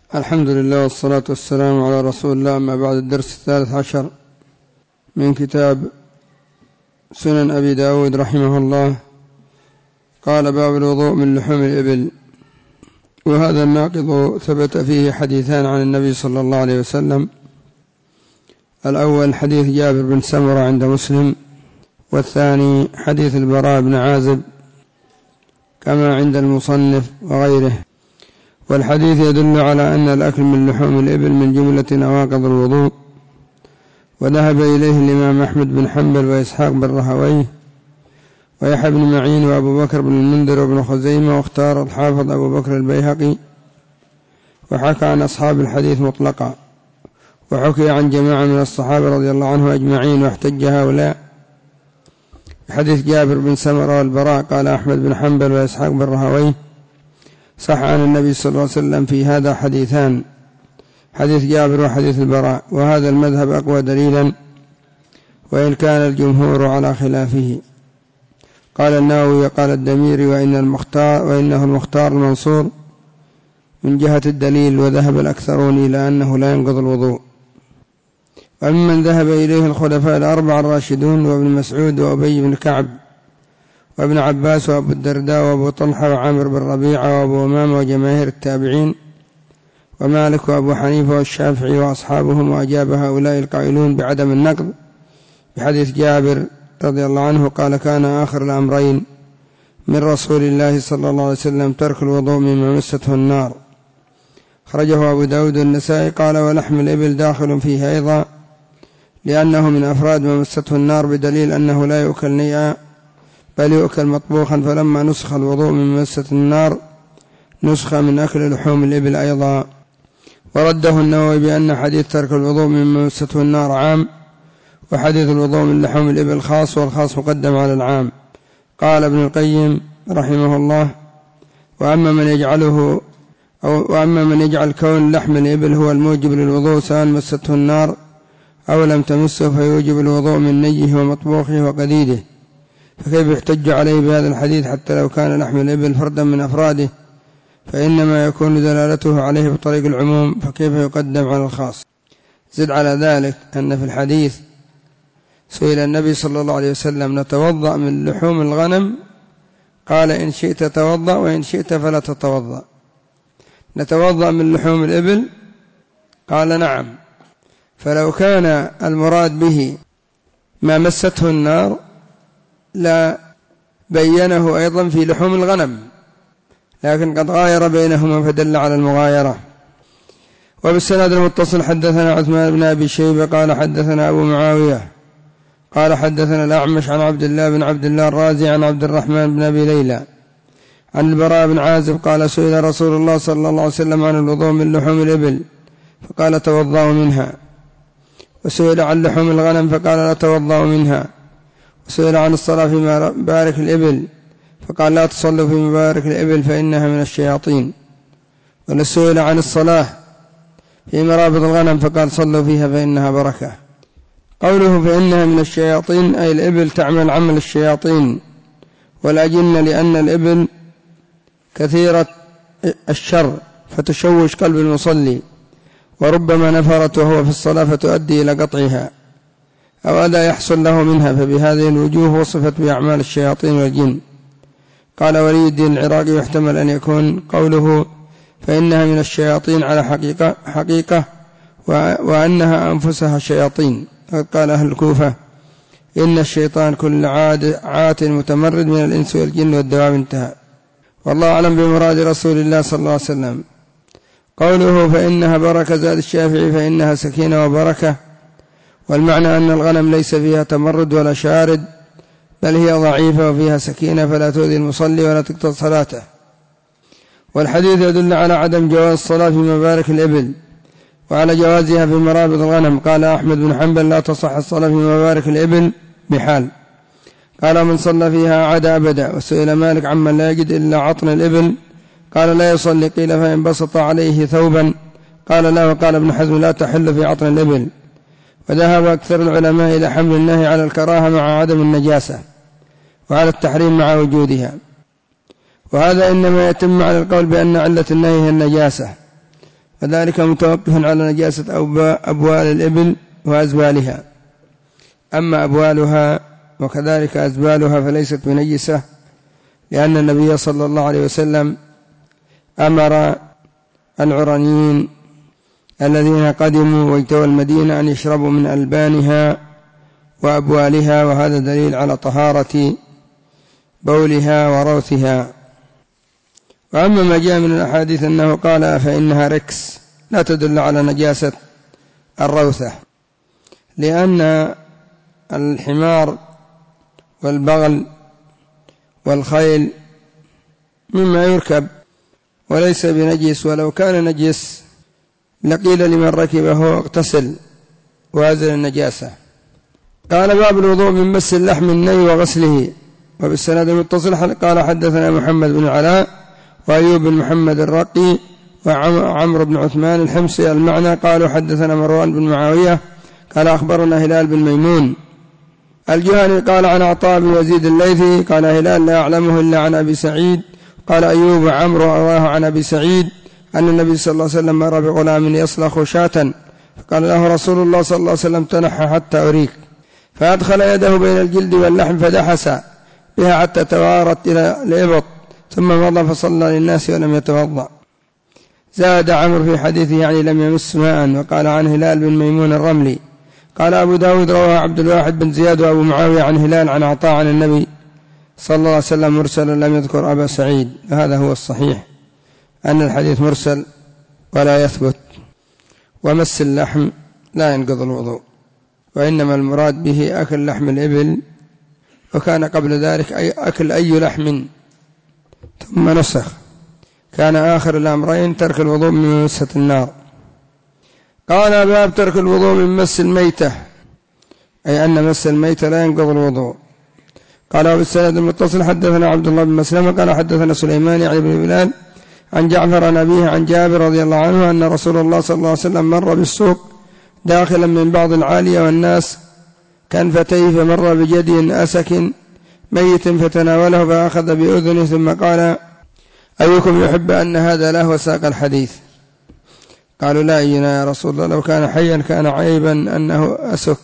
الحمد لله والصلاة والسلام على رسول الله. أما بعد، الدرس 13 من كتاب سنن أبي داود رحمه الله. قال: باب الوضوء من لحوم الإبل. وهذا الناقض ثبت فيه حديثان عن النبي صلى الله عليه وسلم. الأول حديث جابر بن سمرة عند مسلم، والثاني حديث البراء بن عازب كما عند المصنف وغيره. والحديث يدل على أن الأكل من لحوم الإبل من جملة نواقض الوضوء، وذهب إليه الإمام أحمد بن حنبل وإسحاق بن راهويه ويحيى بن معين وأبو بكر بن المنذر وابن خزيمة، واختار الحافظ أبو بكر البيهقي، وحكى عن أصحاب الحديث مطلقا، وحكي عن جماعة من الصحابة رضي الله عنهم أجمعين، واحتج هؤلاء بحديث جابر بن سمرة والبراء. قال أحمد بن حنبل وإسحاق بن راهويه: صح عن النبي صلى الله عليه وسلم في هذا حديثان، حديث جابر وحديث البراء، وهذا المذهب أقوى دليلا، وإن كان الجمهور على خلافه. قال النووي قال الدميري: وإنه المختار المنصور من جهة الدليل، وذهب الأكثرون إلى أنه لا ينقض الوضوء. وممن ذهب إليه الخلفاء الأربعة الراشدون، وابن مسعود وأبي بن كعب وابن عباس وأبو الدرداء وأبو طلحة وعامر بن ربيعة وأبو أمامة وجماهير التابعين ومالك وأبو حنيفة والشافعي وأصحابهم. وأجاب هؤلاء القائلون بعدم النقض بحديث جابر رضي الله عنه قال: كان آخر الأمرين من رسول الله صلى الله عليه وسلم ترك الوضوء مما مسته النار. خرجه أبو داود النسائي. قال: ولحم الإبل داخل فيه أيضا، لأنه من أفراد ما مسته النار، بدليل أنه لا يؤكل نيئا بل يؤكل مطبوخا. فلما نسخ الوضوء من مسة النار نسخ من أكل لحوم الإبل أيضا. ورده النووي بأن حديث ترك الوضوء من مسته النار عام، وحديث الوضوء من لحوم الإبل خاص، والخاص مقدم على العام. قال ابن القيم رحمه الله: وأما من يجعل كون لحم الإبل هو الموجب للوضوء سواء مسته النار أو لم تمسه، فيوجب الوضوء من نيه ومطبوخه وقديده، فكيف يحتج عليه بهذا الحديث حتى لو كان لحم الإبل فردا من أفراده، فإنما يكون دلالته عليه بطريق العموم، فكيف يقدم على الخاص؟ زد على ذلك أن في الحديث سئل النبي صلى الله عليه وسلم: نتوضأ من لحوم الغنم؟ قال: إن شئت توضأ، وإن شئت فلا تتوضأ. نتوضأ من لحوم الإبل؟ قال: نعم. فلو كان المراد به ما مسته النار لا بينه أيضا في لحوم الغنم، لكن قد غاير بينهما فدل على المغايرة. وبالسند المتصل حدثنا عثمان بن أبي شيبة قال حدثنا أبو معاوية قال حدثنا الأعمش عن عبد الله بن عبد الله الرازي عن عبد الرحمن بن أبي ليلى عن البراء بن عازب قال: سئل رسول الله صلى الله عليه وسلم عن الوضوء من لحوم الإبل، فقال: توضأوا منها. وسئل عن لحوم الغنم فقال: لا توضأوا منها. وسئل عن الصلاة في مبارك الإبل فقال: لا تصلوا في مبارك الإبل فإنها من الشياطين. ولسئل عن الصلاة في مرابض الغنم فقال: صلوا فيها فإنها بركة. قوله فإنها من الشياطين أي الإبل تعمل عمل الشياطين والأجنة، لأن الإبل كثيرة الشر فتشوش قلب المصلي، وربما نفرت وهو في الصلاة فتؤدي إلى قطعها أو أذى يحصل له منها، فبهذه الوجوه وصفت بأعمال الشياطين والجن. قال ولي الدين العراقي: يحتمل أن يكون قوله فإنها من الشياطين على حقيقة وأنها أنفسها شياطين. قال أهل الكوفة: إن الشيطان كل عات متمرد من الإنس والجن والدواب. انتهى. والله أعلم بمراد رسول الله صلى الله عليه وسلم. قوله فإنها بركة زاد الشافعي: فإنها سكينة وبركة. والمعنى أن الغنم ليس فيها تمرد ولا شارد، بل هي ضعيفة وفيها سكينة فلا تؤذي المصلي ولا تقطع صلاته. والحديث يدل على عدم جواز الصلاة في مبارك الإبل وعلى جوازها في مرابض الغنم. قال أحمد بن حنبل: لا تصح الصلاة في مبارك الإبل بحال. قال: من صلى فيها عاد أبدا. وسئل مالك عمن لا يجد إلا عطن الإبل قال: لا يصلي. قيل: فإن بسط عليه ثوبا؟ قال: لا. وقال ابن حزم: لا تحل في عطن الإبل. وذهب أكثر العلماء إلى حمل النهي على الكراهة مع عدم النجاسة، وعلى التحريم مع وجودها. وهذا إنما يتم على القول بأن علة النهي هي النجاسة، وذلك متوقف على نجاسة أبوال الإبل وأزبالها. أما أبوالها وكذلك أزبالها فليست بنجسة، لأن النبي صلى الله عليه وسلم أمر العرانيين الذين قدموا واجتووا المدينة أن يشربوا من ألبانها وأبوالها، وهذا دليل على طهارة بولها وروثها. وأما ما جاء من الأحاديث أنه قال فإنها ركس، لا تدل على نجاسة الروثة، لأن الحمار والبغل والخيل مما يركب وليس بنجس، ولو كان نجس لقيل لمن ركبه اغتسل وازل النجاسة. قال باب الوضوء من مس اللحم الني وغسله. وبالسند المتصل قال حدثنا محمد بن علاء وأيوب بن محمد الرقي وعمرو بن عثمان الحمصي المعنى قالوا حدثنا مروان بن معاوية قال أخبرنا هلال بن ميمون الجهني قال عن عطاء بن يزيد الليثي قال هلال لا يعلمه إلا عن أبي سعيد. قال أيوب وعمرو رواه عن أبي سعيد أن النبي صلى الله عليه وسلم مر بغلام يصلخ شاة فقال له رسول الله صلى الله عليه وسلم تنحى حتى أريك، فأدخل يده بين الجلد واللحم فدحس بها حتى توارت إلى الإبط، ثم مضى فصلى للناس ولم يتوضأ. زاد عمرو في حديثه يعني لم يمس ماء. وقال عن هلال بن ميمون الرملي قال أبو داود رواه عبد الواحد بن زياد وأبو معاوية عن هلال عن عطاء عن النبي صلى الله عليه وسلم مرسلا لم يذكر أبا سعيد. هذا هو الصحيح أن الحديث مرسل ولا يثبت. ومس اللحم لا ينقض الوضوء، وإنما المراد به أكل لحم الإبل، وكان قبل ذلك أكل أي لحم ثم نسخ. كان آخر الأمرين ترك الوضوء من مسة النار. قال باب ترك الوضوء من مس الميتة، أي أن مس الميتة لا ينقض الوضوء. قال بالسند المتصل حدثنا عبد الله بن مسلمة قال حدثنا سليمان يعني بن بلال عن جعفر عن أبيه عن جابر رضي الله عنه أن رسول الله صلى الله عليه وسلم مر بالسوق داخلا من بعض العالية والناس كنفتيه، فمر بجدي أسك ميت فتناوله فأخذ بأذنه ثم قال أيكم يحب أن هذا له وساق الحديث. قالوا لا أينا يا رسول الله، لو كان حيا كان عيبا أنه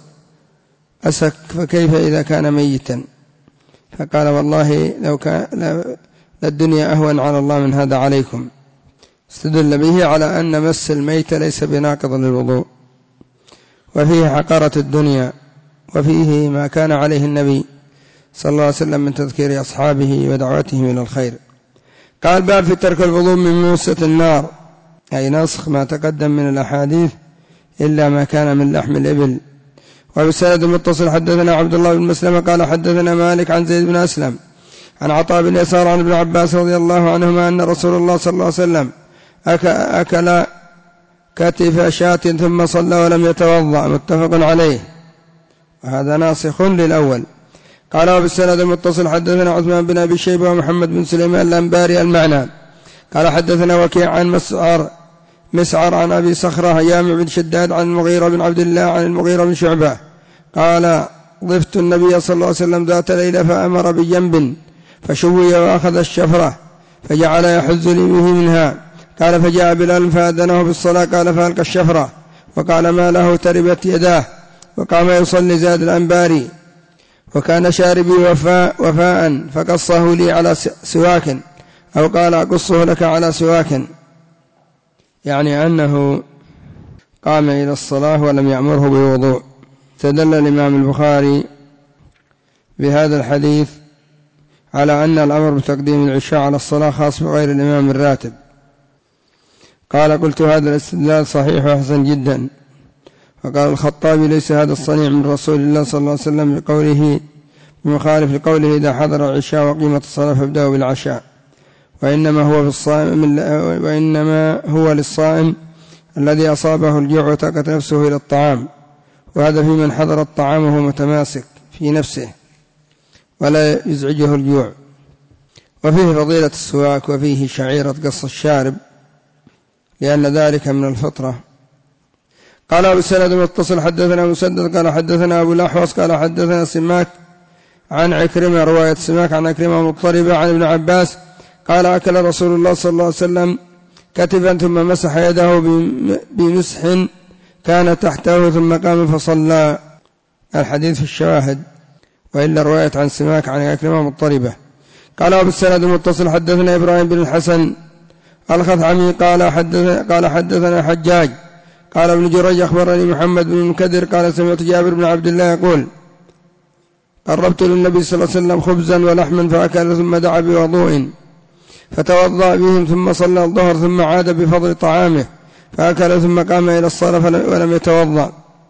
أسك فكيف إذا كان ميتا؟ فقال والله لو كان الدنيا أهون على الله من هذا عليكم. استدل به على أن مس الميت ليس بناقض للوضوء، وفيه حقارة الدنيا، وفيه ما كان عليه النبي صلى الله عليه وسلم من تذكير أصحابه ودعوتهم إلى الخير. قال باب في ترك الوضوء من موسة النار، أي نسخ ما تقدم من الأحاديث إلا ما كان من لحم الإبل. وبالسند المتصل حدثنا عبد الله بن مسلمة قال حدثنا مالك عن زيد بن أسلم عن عطاء بن يسار عن ابن عباس رضي الله عنهما أن رسول الله صلى الله عليه وسلم أكل كتف شاة ثم صلى ولم يتوضأ، متفق عليه، وهذا ناسخ للأول. قال وبالسند المتصل حدثنا عثمان بن أبي شيبة ومحمد بن سليمان الأنباري المعنى قال حدثنا وكيع عن مسعر عن أبي صخرة يامع بن شداد عن المغيرة بن عبد الله عن المغيرة بن شعبة قال ضفت النبي صلى الله عليه وسلم ذات ليلة فأمر بجنب فشوي وأخذ الشفرة فجعل يحز لي به منها. قال فجاء بلال فأذنه بالصلاة قال فألقى الشفرة وقال ما له تربت يداه، وقام يصلي. زاد الأنباري وكان شاربي وفاء فقصه لي على سواك، أو قال أقصه لك على سواك، يعني أنه قام إلى الصلاة ولم يأمره بوضوء. استدل الإمام البخاري بهذا الحديث على أن الأمر بتقديم العشاء على الصلاة خاص بغير الإمام الراتب. قال قلت هذا الاستدلال صحيح وحسن جدا. وقال الخطابي ليس هذا الصنيع من رسول الله صلى الله عليه وسلم بقوله بمخالف لقوله إذا حضر العشاء وقيمة الصلاة فابدأوا بالعشاء، وإنما هو للصائم الذي أصابه الجوع وتاقت نفسه إلى الطعام، وهذا في من حضر الطعام وهو متماسك في نفسه ولا يزعجه الجوع. وفيه فضيلة السواك، وفيه شعيرة قص الشارب لأن ذلك من الفطرة. قال أبو السند المتصل حدثنا مسدد قال حدثنا أبو الأحوص قال حدثنا سماك عن عكرمة، رواية سماك عن عكرمة مضطربة عن ابن عباس قال أكل رسول الله صلى الله عليه وسلم كتفا ثم مسح يده بمسح كان تحته ثم قام فصلى. الحديث في الشواهد، وإلا رواية عن سماك عن عكرمة مضطربة. قال وبالسند المتصل حدثنا إبراهيم بن الحسن الخثعمي قال حدثنا حجاج قال ابن جريج أخبرني محمد بن المنكدر قال سمعت جابر بن عبد الله يقول قربت للنبي صلى الله عليه وسلم خبزا ولحما فأكل ثم دعا بوضوء فتوضأ بهم ثم صلى الظهر ثم عاد بفضل طعامه فأكل ثم قام إلى الصلاة ولم يتوضأ.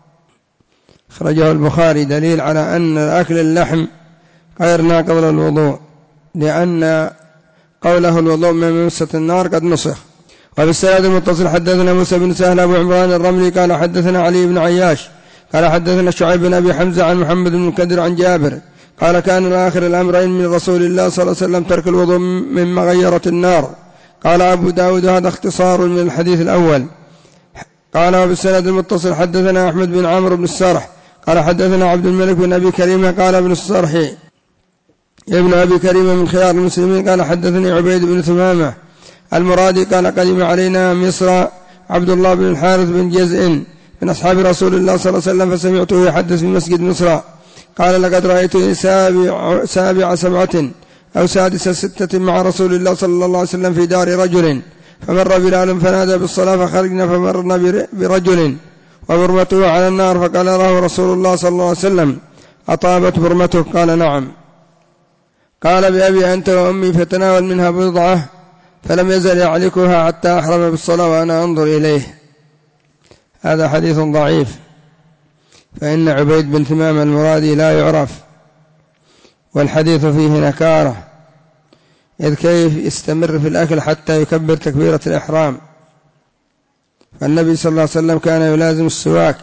أخرجه البخاري. دليل على أن أكل اللحم غير ناقض للوضوء، لأن قوله الوضوء من مسة النار قد نسخ. وبالسند المتصل حدثنا موسى بن سهل أبو عمران الرملي قال حدثنا علي بن عياش قال حدثنا شعيب بن أبي حمزة عن محمد بن المنكدر عن جابر قال كان آخر الأمرين من رسول الله صلى الله عليه وسلم ترك الوضوء مما غيرت النار. قال أبو داود هذا اختصار من الحديث الأول. قال وبالسند المتصل حدثنا أحمد بن عمرو بن السرح قال حدثنا عبد الملك بن أبي كريمة قال ابن السرح ابن أبي كريمة من خيار المسلمين قال حدثني عبيد بن ثمامة المرادي قال قدم علينا مصر عبد الله بن الحارث بن جزء من أصحاب رسول الله صلى الله عليه وسلم فسمعته يحدث في مسجد مصر قال لقد رأيت سابع سبعة أو سادس ستة مع رسول الله صلى الله عليه وسلم في دار رجل فمر بلال فنادى بالصلاة فخرجنا فمرنا برجل وبرمته على النار فقال له رسول الله صلى الله عليه وسلم أطابت برمته؟ قال نعم. قال بأبي أنت وأمي فتناول منها بضعة فلم يزل يعلكها حتى أحرم بالصلاة وأنا أنظر إليه. هذا حديث ضعيف، فإن عبيد بن ثمام المرادي لا يعرف، والحديث فيه نكارة، إذ كيف يستمر في الأكل حتى يكبر تكبيرة الإحرام؟ فالنبي صلى الله عليه وسلم كان يلازم السواك.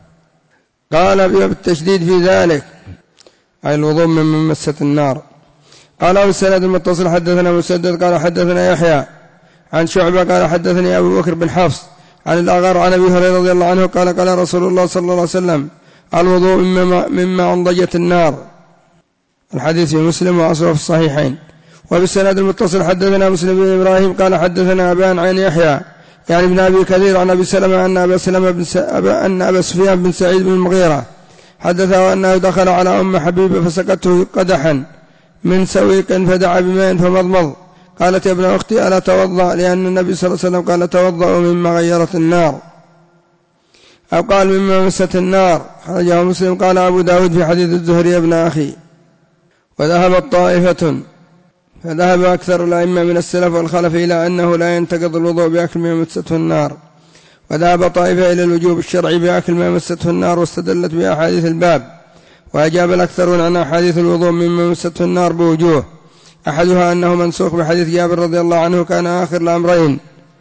قال بالتشديد في ذلك أي الوضوء من مسة النار. قال بالسند المتصل حدثنا مسدد قال حدثنا يحيى عن شعبة قال حدثني أبو بكر بن حفص عن الأغر عن أبي هريرة رضي الله عنه قال رسول الله صلى الله عليه وسلم الوضوء مما أنضجت النار. الحديث في مسلم وأصله في الصحيحين. وبالسند المتصل حدثنا مسلم بن إبراهيم قال حدثنا أبان عن يحيى يعني ابن أبي كثير عن أبي سلمة أن أبا سفيان بن سعيد بن المغيرة حدثه أنه دخل على أم حبيبة فسكته قدحا من سويق فدعا بماء فمضمض. قالت يا ابن أختي ألا توضأ؟ لأن النبي صلى الله عليه وسلم قال توضأوا مما غيرت النار، أو قال مما مست النار. خرجه مسلم. قال أبو داود في حديث الزهري يا ابن أخي. وذهبت طائفة فذهب أكثر الأئمة من السلف والخلف إلى أنه لا ينتقض الوضوء بأكل ما مسته النار، وذهب طائفة إلى الوجوب الشرعي بأكل ما مسته النار واستدلت بأحاديث الباب. وأجاب الأكثرون عن أحاديث الوضوء مما مسته النار بوجوه، أحدها أنه منسوخ بحديث جابر رضي الله عنه كان آخر الأمرين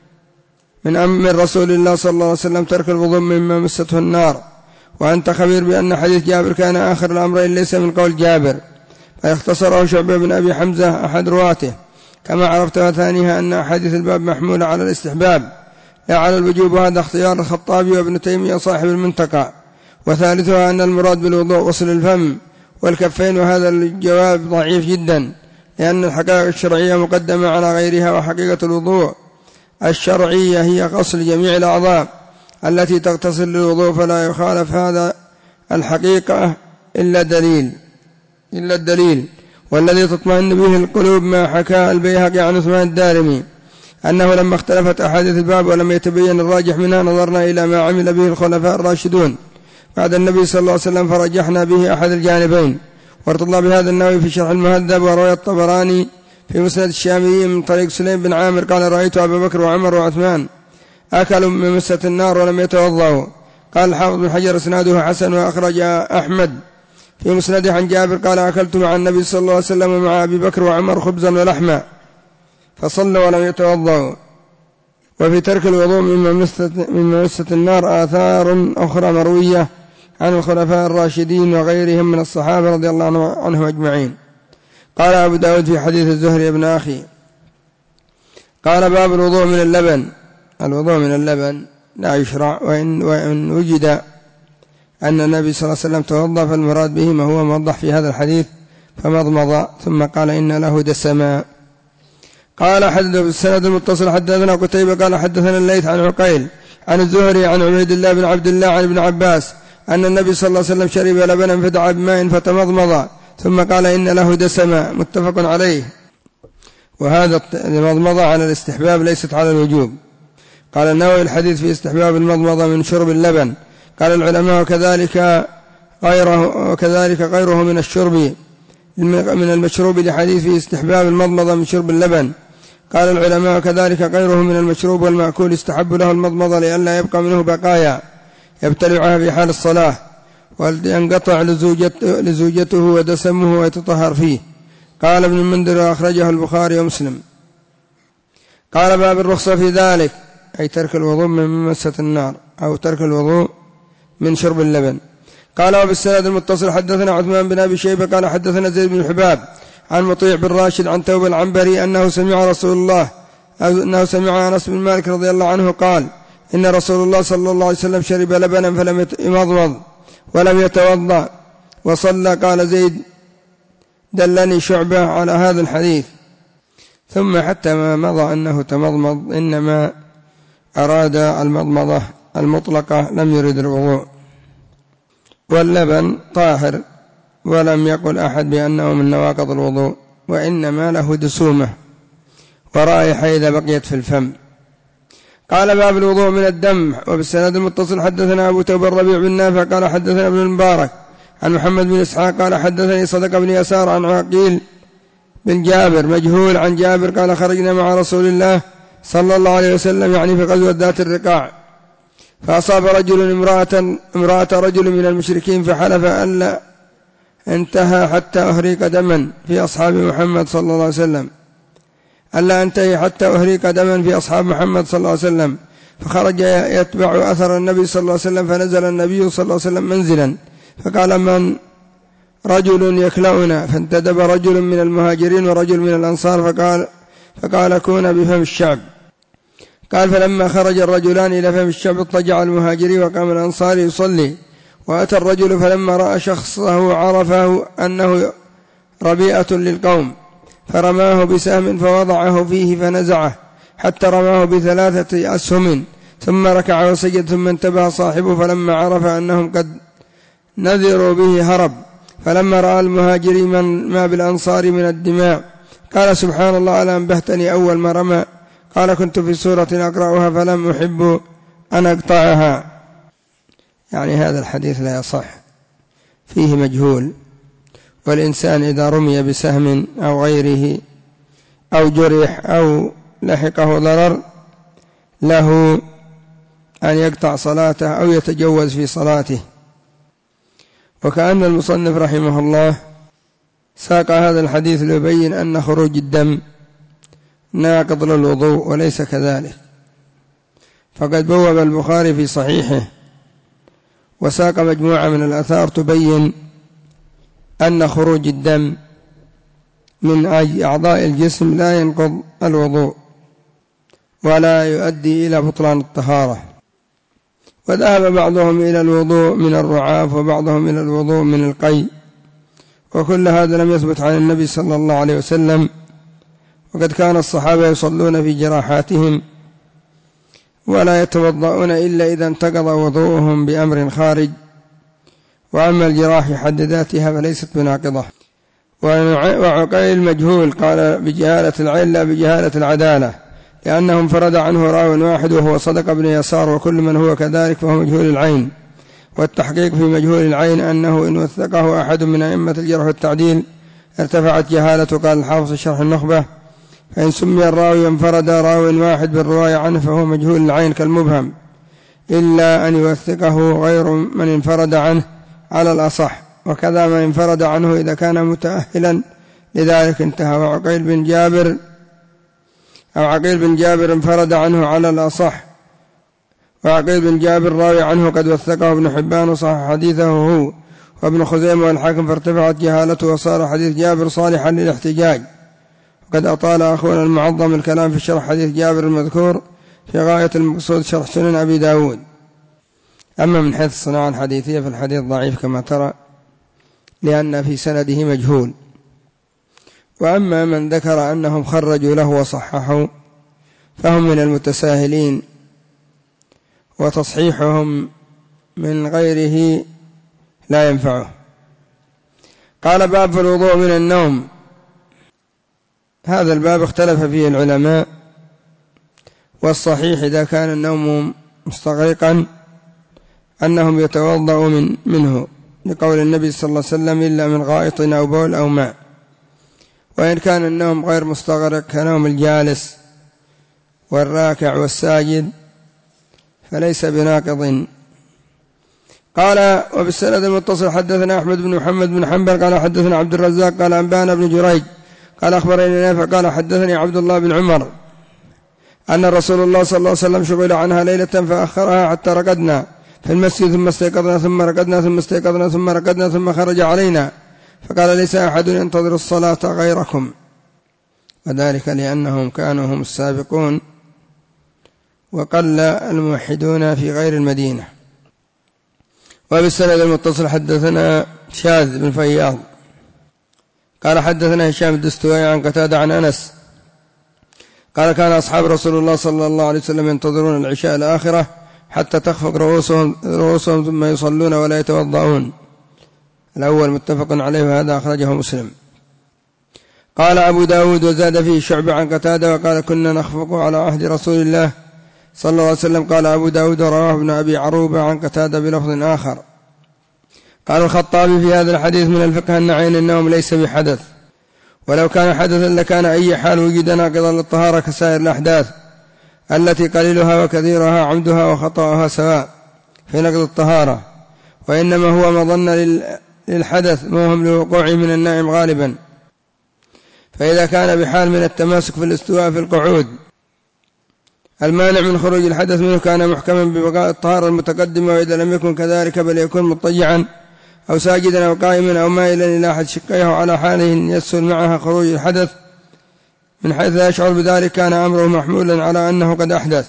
من رسول الله صلى الله عليه وسلم ترك الوضوء مما مسته النار، وأنت خبير بأن حديث جابر كان آخر الأمرين ليس من قول جابر، فاختصره شعبة بن أبي حمزة أحد رواته كما عرفت. وثانيها أن أحاديث الباب محمولة على الاستحباب لا على الوجوب، وهذا اختيار الخطابي وابن تيمية صاحب المنتقى. وثالثها أن المراد بالوضوء غسل الفم والكفين، وهذا الجواب ضعيف جدا لأن الحقائق الشرعية مقدمة على غيرها، وحقيقة الوضوء الشرعية هي غسل جميع الأعضاء التي تغتسل للوضوء، فلا يخالف هذا الحقيقة إلا الدليل والذي تطمئن به القلوب ما حكى البيهقي عن عثمان الدارمي أنه لما اختلفت أحاديث الباب ولم يتبين الراجح منها نظرنا إلى ما عمل به الخلفاء الراشدون بعد النبي صلى الله عليه وسلم فرجحنا به أحد الجانبين. وارتضى بهذا النووي في شرح المهذب. وروى الطبراني في مسند الشاميين من طريق سليم بن عامر قال رأيت أبا بكر وعمر وعثمان أكلوا من مسة النار ولم يتوضأوا. قال الحافظ بن حجر اسناده حسن. وأخرج أحمد في مسنده عن جابر قال أكلت مع النبي صلى الله عليه وسلم ومع أبي بكر وعمر خبزا ولحما فصلوا ولم يتوضأوا. وفي ترك الوضوء مما مسة النار آثار أخرى مروية عن الخلفاء الراشدين وغيرهم من الصحابة رضي الله عنهم أجمعين. قال أبو داود في حديث الزهري ابن أخي. قال باب الوضوء من اللبن. الوضوء من اللبن لا يشرع، وإن وجد أن النبي صلى الله عليه وسلم توضأ فالمراد به ما هو موضح في هذا الحديث فمضمض ثم قال إن له دسما. قال حدث بالسند المتصل حدثنا قتيبة قال حدثنا الليث عن عقيل عن الزهري عن عبيد الله بن عبد الله عن ابن عباس أن النبي صلى الله عليه وسلم شرب لبنا فدعا بماء فتمضمض ثم قال إن له دسما متفق عليه. وهذا المضمضة على الاستحباب ليست على الوجوب. قال النووي الحديث في استحباب المضمضة من شرب اللبن. قال العلماء وكذلك غيره من الشرب من المشروب لحديث في استحباب المضمضة من شرب اللبن. قال العلماء وكذلك غيره من المشروب والمأكول استحب له المضمضة لئلا يبقى منه بقايا يبتلعها في حال الصلاة ولينقطع لزوجته ودسمه ويتطهر فيه. قال ابن المنذر أخرجه البخاري ومسلم. قال باب الرخصة في ذلك أي ترك الوضوء من مسة النار أو ترك الوضوء من شرب اللبن. قال وبالسند المتصل حدثنا عثمان بن أبي شيبة قال حدثنا زيد بن الحباب عن مطيع بن راشد عن توبة العنبري أنه سمع أنس بن مالك رضي الله عنه قال إن رسول الله صلى الله عليه وسلم شرب لبنا فلم يمضمض ولم يتوضأ وصلى. قال زيد دلني شعبة على هذا الحديث. ثم حتى ما مضى أنه تمضمض إنما أراد المضمضة المطلقة لم يرد الوضوء. واللبن طاهر ولم يقل أحد بأنه من نواقض الوضوء وإنما له دسومة ورائحة إذا بقيت في الفم. قال باب الوضوء من الدم. وبالسند المتصل حدثنا أبو توبة الربيع بن نافع قال حدثنا ابن المبارك عن محمد بن إسحاق قال حدثني صدق بن يسار عن عقيل بن جابر مجهول عن جابر قال خرجنا مع رسول الله صلى الله عليه وسلم يعني في غزوة ذات الرقاع فأصاب رجل امرأة رجل من المشركين فحلف ألا انتهى حتى أهريق دما في أصحاب محمد صلى الله عليه وسلم ألا انتهي حتى أهريق دما في أصحاب محمد صلى الله عليه وسلم. فخرج يتبع أثر النبي صلى الله عليه وسلم فنزل النبي صلى الله عليه وسلم منزلا فقال من رجل يكلأنا فانتدب رجل من المهاجرين ورجل من الأنصار فقال كونا بفم الشعب. قال فلما خرج الرجلان إلى فم الشعب اضطجع المهاجري وقام الأنصار يصلي وأتى الرجل فلما رأى شخصه عرفه أنه ربيئة للقوم فرماه بسهم فوضعه فيه فنزعه حتى رماه ب3 أسهم ثم ركع وسجد ثم انتبه صاحبه فلما عرف أنهم قد نذروا به هرب. فلما رأى المهاجري ما بالأنصار من الدماء قال سبحان الله ألا أنبهتني أول ما رمى. قال كنت في سورة أقرأها فلم أحب أن أقطعها. يعني هذا الحديث لا يصح فيه مجهول. والإنسان إذا رمي بسهم أو غيره أو جرح أو لحقه ضرر له أن يقطع صلاته أو يتجوز في صلاته. وكأن المصنف رحمه الله ساق هذا الحديث ليبين أن خروج الدم ناقض للوضوء وليس كذلك. فقد بوب البخاري في صحيحه وساق مجموعة من الآثار تبين أن خروج الدم من أعضاء الجسم لا ينقض الوضوء ولا يؤدي إلى بطلان الطهارة. وذهب بعضهم إلى الوضوء من الرعاف وبعضهم إلى الوضوء من القي وكل هذا لم يثبت عن النبي صلى الله عليه وسلم. وقد كان الصحابة يصلون في جراحاتهم ولا يتوضؤون إلا إذا انتقض وضوءهم بأمر خارج. وأما الجراح حد ذاتها فليست بناقضة. وعقيل مجهول قال بجهالة العلة لا بجهالة العدالة لأنه انفرد عنه راو واحد وهو صدق بن يسار وكل من هو كذلك فهو مجهول العين. والتحقيق في مجهول العين أنه إن وثقه أحد من أئمة الجرح والتعديل ارتفعت جهالته. قال الحافظ شرح النخبة فإن سمي الراوي انفرد راو واحد بالرواية عنه فهو مجهول العين كالمبهم إلا أن يوثقه غير من انفرد عنه على الأصح. وكذا من انفرد عنه إذا كان متأهلا لذلك انتهى. وعقيل بن جابر انفرد عنه على الأصح. وعقيل بن جابر راوي عنه قد وثقه ابن حبان وصحح حديثه هو وابن خزيمة والحاكم فارتفعت جهالته وصار حديث جابر صالحا للاحتجاج. وقد أطال أخونا المعظم الكلام في شرح حديث جابر المذكور في غاية المقصود شرح سنن أبي داود. أما من حيث الصناعة الحديثية فالحديث ضعيف كما ترى لأن في سنده مجهول وأما من ذكر أنهم خرجوا له وصححوا فهم من المتساهلين، وتصحيحهم من غيره لا ينفعه. قال باب في الوضوء من النوم. هذا الباب اختلف فيه العلماء، والصحيح إذا كان النوم مستغرقا أنهم يتوضأوا منه، لقول النبي صلى الله عليه وسلم إلا من غائط أو بول أو ماء. وإن كان النوم غير مستغرق كنوم الجالس والراكع والساجد فليس بناقض. قال وبالسند المتصل حدثنا أحمد بن محمد بن حنبل قال حدثنا عبد الرزاق قال أنبانا بن جريج قال أخبرني نافع قال حدثني عبد الله بن عمر أن رسول الله صلى الله عليه وسلم شغل عنها ليلة فأخرها حتى رقدنا في المسجد ثم استيقظنا ثم رقدنا ثم استيقظنا ثم رقدنا ثم خرج علينا فقال ليس أحد ينتظر الصلاة غيركم، وذلك لأنهم كانوا هم السابقون وقل الموحدون في غير المدينة. وبالسند المتصل حدثنا شاذ بن فياض قال حدثنا هشام الدستوائي عن قتادة عن أنس قال كان أصحاب رسول الله صلى الله عليه وسلم ينتظرون العشاء الآخرة حتى تخفق رؤوسهم ثم يصلون ولا يتوضؤون. الأول متفق عليه وهذا أخرجه مسلم. قال أبو داود وزاد فيه شعبة عن قتادة وقال كنا نخفق على عهد رسول الله صلى الله عليه وسلم. قال أبو داود رواه ابن أبي عروبة عن قتادة بلفظ آخر. قال الخطابي في هذا الحديث من الفقه أن عين النوم ليس بحدث، ولو كان حدثا لكان أي حال وجد ناقضا للطهارة كسائر الأحداث التي قليلها وكثيرها عمدها وخطأها سواء في نقض الطهارة، وإنما هو مظنة للحدث موهم لوقوعه من النائم غالبا. فإذا كان بحال من التماسك في الاستواء في القعود المانع من خروج الحدث منه كان محكما ببقاء الطهارة المتقدمة، وإذا لم يكن كذلك بل يكون مضطجعا أو ساجدا أو قائما أو مائلا إلى أحد شقيه على حاله يسهل معها خروج الحدث من حيث لا يشعر بذلك كان أمره محمولا على أنه قد أحدث،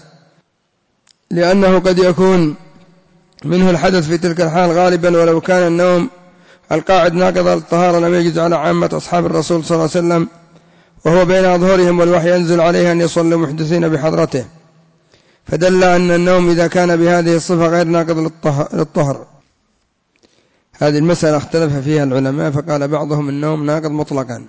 لأنه قد يكون منه الحدث في تلك الحال غالبا. ولو كان النوم القاعد ناقضا للطهارة لم يجز على عامة أصحاب الرسول صلى الله عليه وسلم وهو بين أظهرهم والوحي ينزل عليه أن يصلوا محدثين بحضرته، فدل أن النوم إذا كان بهذه الصفة غير ناقض للطهر. هذه المسألة اختلف فيها العلماء، فقال بعضهم النوم ناقض مطلقا،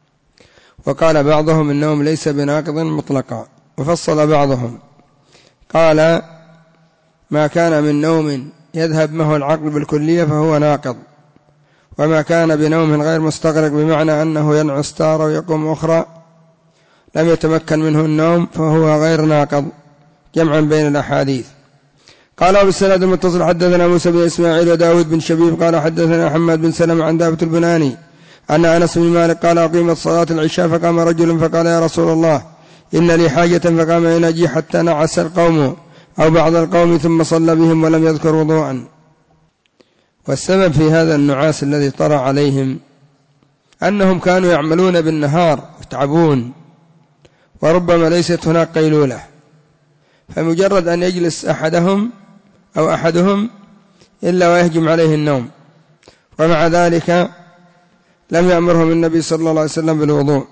وقال بعضهم النوم ليس بناقض مطلقا، وفصل بعضهم قال ما كان من نوم يذهب معه العقل بالكلية فهو ناقض، وما كان بنوم غير مستغرق بمعنى أنه ينعس تارة ويقوم أخرى لم يتمكن منه النوم فهو غير ناقض، جمعا بين الأحاديث. قال وبالسند المتصل حدثنا موسى بن إسماعيل وداود بن شبيب قال حدثنا حماد بن سلمة عن دابة البناني أن أنس بن مالك قال أقيمت صلاة العشاء فقام رجل فقال يا رسول الله إن لي حاجة، فقام يناجي حتى نعس القوم أو بعض القوم ثم صلى بهم ولم يذكر وضوءا. والسبب في هذا النعاس الذي طرأ عليهم أنهم كانوا يعملون بالنهار وتعبون وربما ليست هناك قيلولة، فمجرد أن يجلس أحدهم إلا ويهجم عليه النوم، ومع ذلك لم يأمرهم النبي صلى الله عليه وسلم بالوضوء.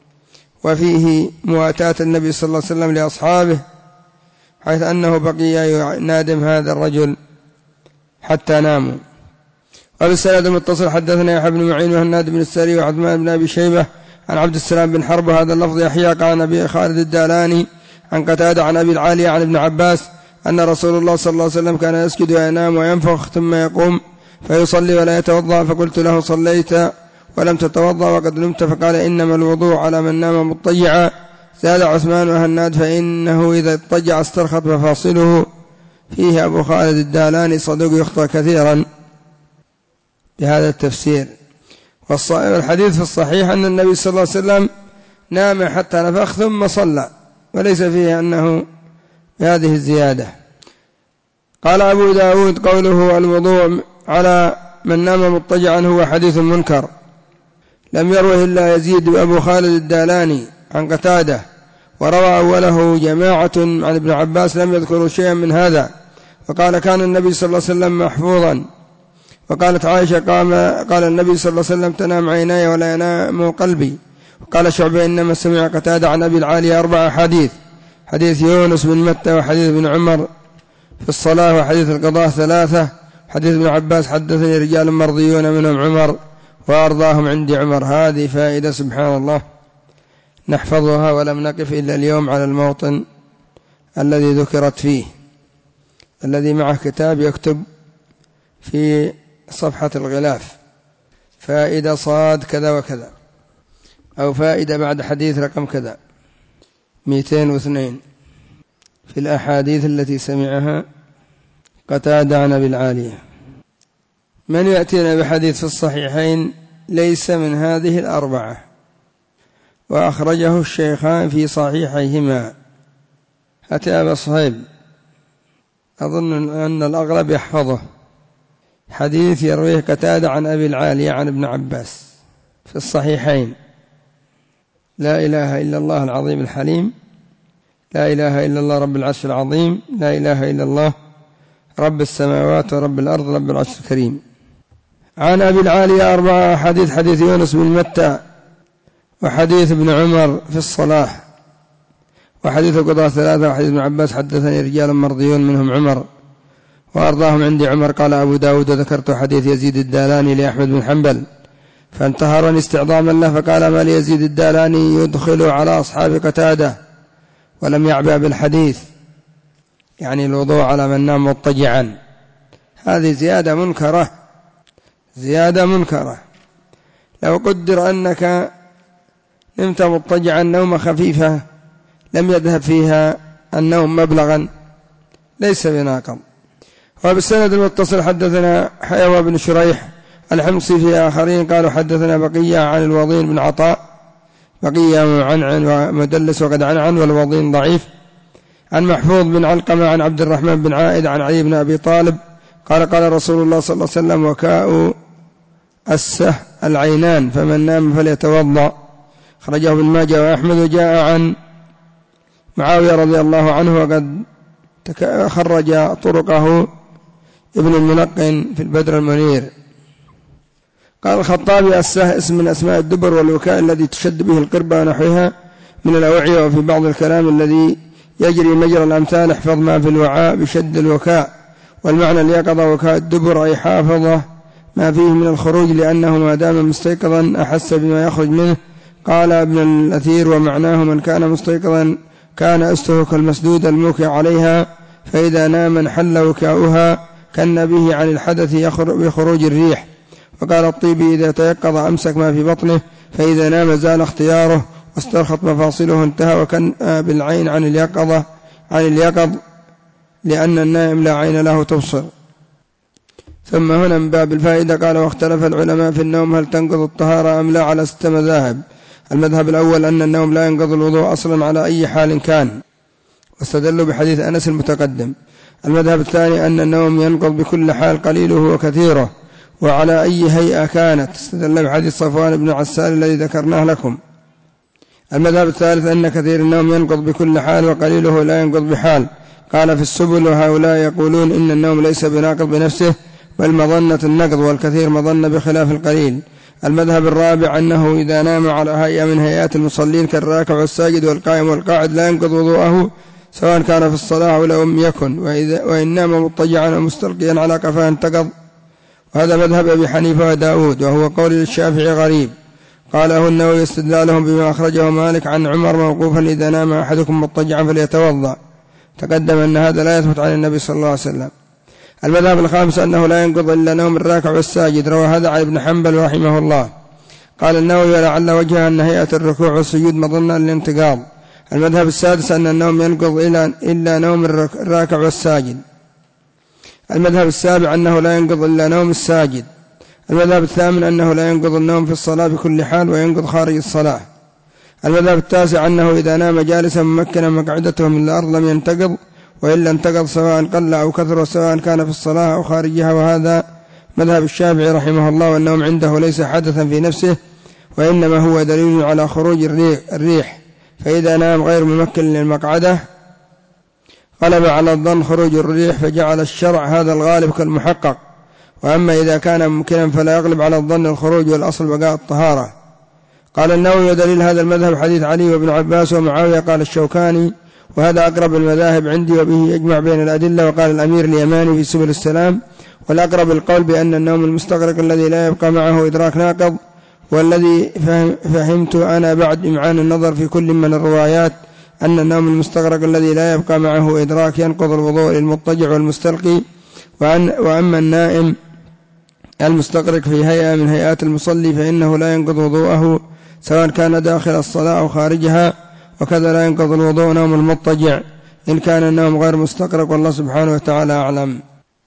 وفيه مواتاة النبي صلى الله عليه وسلم لأصحابه حيث أنه بقي ينادم هذا الرجل حتى ناموا. وبالسند المتصل حدثنا يحيى بن معين وهناد بن السري وعثمان بن أبي شيبة عن عبد السلام بن حرب هذا اللفظ يحيى قال أبي خالد الدالاني عن قتادة عن أبي العالية عن ابن عباس أن رسول الله صلى الله عليه وسلم كان يسجد وينام وينفخ ثم يقوم فيصلي ولا يتوضأ، فقلت له صليت ولم تتوضأ وقد نمت؟ فقال إنما الوضوء على من نام مضطجعا. زاد عثمان وهناد فإنه إذا اضطجع استرخت مفاصله. فيه أبو خالد الدالاني صدوق يخطئ كثيرا بهذا التفسير. والحديث في الصحيح أن النبي صلى الله عليه وسلم نام حتى نفخ ثم صلى، وليس فيه أنه بهذه الزيادة. قال أبو داود قوله الوضوء على من نام مضطجعا هو حديث منكر لم يروه إلا يزيد وأبو خالد الدالاني عن قتادة، وروى أوله جماعة عن ابن عباس لم يذكروا شيئا من هذا. وقال كان النبي صلى الله عليه وسلم محفوظا. وقالت عائشة قال النبي صلى الله عليه وسلم تنام عيناي ولا ينام قلبي. قال شعبة إنما سمع قتادة عن أبي العالية 4 أحاديث: حديث يونس بن متى، وحديث ابن عمر في الصلاة، وحديث القضاء 3، حديث ابن عباس حدثني رجال مرضيون منهم عمر وأرضاهم عندي عمر. هذه فائدة سبحان الله نحفظها ولم نقف إلا اليوم على الموطن الذي ذكرت فيه. الذي معه كتاب يكتب في صفحة الغلاف فائدة صاد كذا وكذا، أو فائدة بعد حديث رقم كذا. 202 في الأحاديث التي سمعها قتادة عن أبي العالية. من يأتينا بحديث في الصحيحين ليس من هذه 4 وأخرجه الشيخان في صحيحيهما. أتى أبا صهيب، أظن أن الأغلب يحفظه، حديث يرويه قتادة عن أبي العالية عن ابن عباس في الصحيحين: لا إله إلا الله العظيم الحليم، لا إله إلا الله رب العرش العظيم، لا إله إلا الله رب السماوات ورب الأرض رب العرش الكريم. عن أبي العالية 4 أحاديث: حديث يونس بن متى، وحديث ابن عمر في الصلاة، وحديث القضاء 3، وحديث ابن عباس حدثني رجال مرضيون منهم عمر وأرضاهم عندي عمر. قال أبو داود: ذكرت حديث يزيد الدالاني لأحمد بن حنبل فانتهرني استعظاما له، فقال: ما ليزيد الدالاني يدخل على أصحاب قتادة ولم يعبأ بالحديث، يعني الوضوء على من نام مضطجعا. هذه زيادة منكرة. لو قدر أنك نمت مضطجعا نومة خفيفة لم يذهب فيها النوم مبلغا ليس بناقض. وبالسند المتصل حدثنا حيوى بن شريح الحمصي في آخرين قالوا حدثنا بقية عن الوضين بن عطاء، بقية معنعن ومدلس وقد عنعن والوضين ضعيف، عن محفوظ بن علقمة عن عبد الرحمن بن عائد عن علي بن أبي طالب قال: قال رسول الله صلى الله عليه وسلم: وكاء السه العينان، فمن نام فليتوضأ. خرجه ابن ماجه وأحمد. وجاء عن معاوية رضي الله عنه وقد خرج طرقه ابن الملقن في البدر المنير. قال الخطابي: السه اسم من أسماء الدبر والوكاء الذي تشد به القربة ونحوها من الأوعية، وفي بعض الكلام الذي يجري مجرى الأمثال: احفظ ما في الوعاء بشد الوكاء. والمعنى اليقظة وكاء الدبر أي حافظه ما فيه من الخروج، لأنه ما دام مستيقظا أحس بما يخرج منه. قال ابن الأثير: ومعناه من كان مستيقظا كان أسته كالمسدود الموكع عليها، فإذا نام انحل وكاؤها كان به عن الحدث بخروج الريح. وقال الطيبي: إذا تيقظ أمسك ما في بطنه، فإذا نام زال اختياره واسترخط مفاصله انتهى. وكان بالعين عن اليقظ لأن النائم لا عين له تبصر. ثم هنا من باب الفائدة قال: واختلف العلماء في النوم هل تنقض الطهارة أم لا على 6 مذاهب. المذهب الأول أن النوم لا ينقض الوضوء أصلا على أي حال كان، واستدلوا بحديث أنس المتقدم. المذهب الثاني أن النوم ينقض بكل حال قليله وكثيره وعلى أي هيئة كانت، استدل بحديث صفوان بن عسال الذي ذكرناه لكم. المذهب الثالث أن كثير النوم ينقض بكل حال وقليله لا ينقض بحال. قال في السبل: وهؤلاء يقولون إن النوم ليس بناقض بنفسه بل مظنة النقض، والكثير مظنة بخلاف القليل. المذهب الرابع أنه إذا نام على هيئة من هيئات المصلين كالراكع والساجد والقائم والقاعد لا ينقض وضوءه سواء كان في الصلاة أو لم يكن، وإن نام مضطجعا ومستلقيا على قفاه انتقض. وهذا مذهب أبي حنيفة وداود، وهو قول للشافعي غريب. قاله النووي استدلالهم بما أخرجه مالك عن عمر موقوفا: إذا نام أحدكم مضطجعا فليتوضأ. تقدم أن هذا لا يثبت عن النبي صلى الله عليه وسلم. المذهب الخامس أنه لا ينقض إلا نوم الراكع والساجد، روى هذا عن ابن حنبل رحمه الله. قال النووي: ولعل وجهه أن هيئة الركوع والسجود مظنة للانتقاض. المذهب السادس أن النوم ينقض إلا نوم الراكع والساجد. المذهب السابع أنه لا ينقض إلا نوم الساجد. المذهب الثامن أنه لا ينقض النوم في الصلاة بكل حال وينقض خارج الصلاة. المذهب التاسع أنه إذا نام جالسا ممكنا مقعدته من الأرض لم ينتقض، وإلا انتقض سواء قل أو كثر وسواء كان في الصلاة أو خارجها. وهذا مذهب الشافعي رحمه الله، والنوم عنده ليس حدثا في نفسه وإنما هو دليل على خروج الريح، فإذا نام غير ممكن للمقعدة غلب على الظن خروج الريح فجعل الشرع هذا الغالب كالمحقق. وأما إذا كان ممكنا فلا يغلب على الظن الخروج، والأصل بقاء الطهارة. قال النووي: ودليل هذا المذهب حديث علي وابن عباس ومعاوية. قال الشوكاني: وهذا أقرب المذاهب عندي وبه يجمع بين الأدلة. وقال الأمير اليماني في سبل السلام: والأقرب القول بأن النوم المستغرق الذي لا يبقى معه إدراك ناقض، والذي فهمت أنا بعد إمعان النظر في كل من الروايات أن النوم المستغرق الذي لا يبقى معه إدراك ينقض الوضوء للمضطجع والمستلقي. وأما النائم المستغرق في هيئة من هيئات المصلي فإنه لا ينقض وضوءه سواء كان داخل الصلاة أو خارجها، وكذا لا ينقض الوضوء نوم المضطجع إن كان النوم غير مستغرق، والله سبحانه وتعالى أعلم.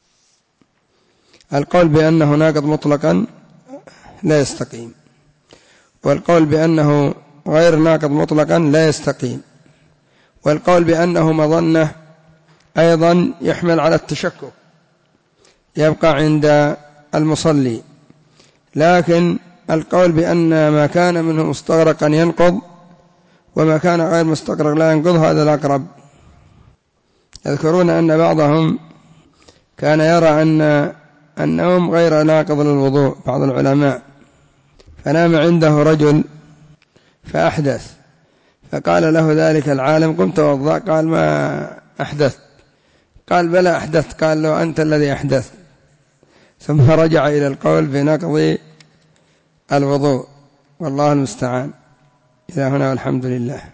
القول بأنه ناقض مطلقا لا يستقيم، والقول بأنه غير ناقض مطلقا لا يستقيم، والقول بأنه مظنة أيضا يحمل على التشكك، يبقى عند المصلي. لكن القول بأن ما كان منه مستغرقا ينقض وما كان غير مستغرق لا ينقض هذا الأقرب. يذكرون أن بعضهم كان يرى أن النوم غير ناقض للوضوء، بعض العلماء، فنام عنده رجل فأحدث، فقال له ذلك العالم: قم توضأ. قال: ما أحدثت. قال: بلى أحدثت. قال له: أنت الذي أحدثت. ثم رجع إلى القول بنقض الوضوء، والله المستعان. إلى هنا والحمد لله.